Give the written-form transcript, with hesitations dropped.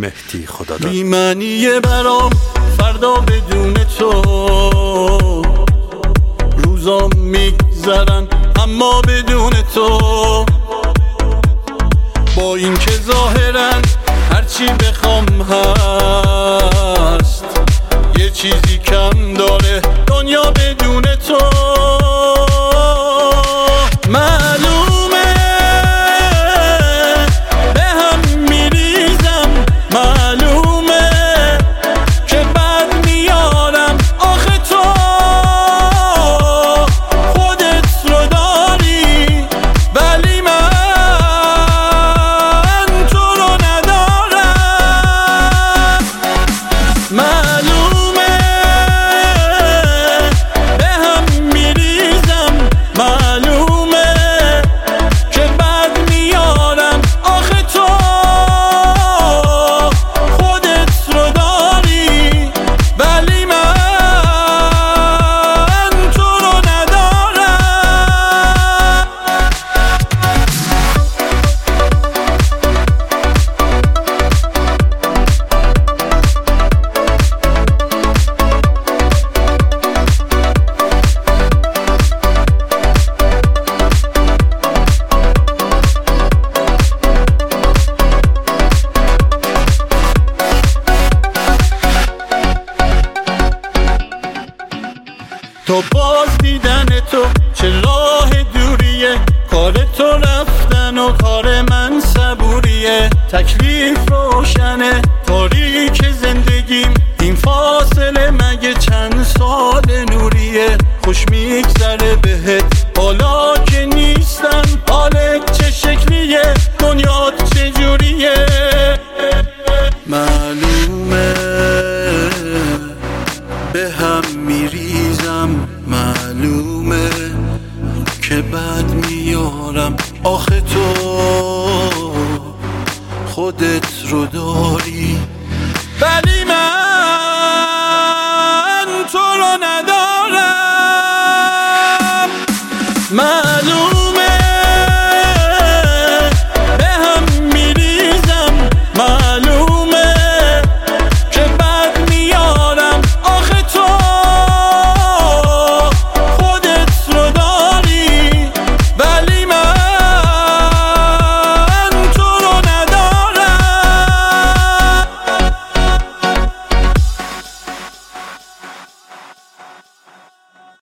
مهدی خداداد. بی معنیه برام فردا بدون تو، روزا میگذرن اما بدون تو، با این که ظاهرن هرچی بخوام هست، یه چیزی کم داره دنیا بدون تو. معلومه به هم میریزم، معلومه که بد میارم، آخه تو خودت رو داری ولی من تو رو ندارم. معلومه به هم میریزم، معلومه که بد میارم، آخه تو خودت رو داری ولی من تو رو ندارم. تو باز دیدن تو چه راه دوریه، کار تو رفتن و کار من صبوریه. تکلیف روشنه تاریک زندگیم، این فاصله مگه چند سال نوریه. خوش میگذره بهت حالا که نیستم، حالت چه شکلیه، دنیات چه جوریه. معلومه به هم میریزم، معلومه که بد میارم، آخه تو خودت رو داری ولی من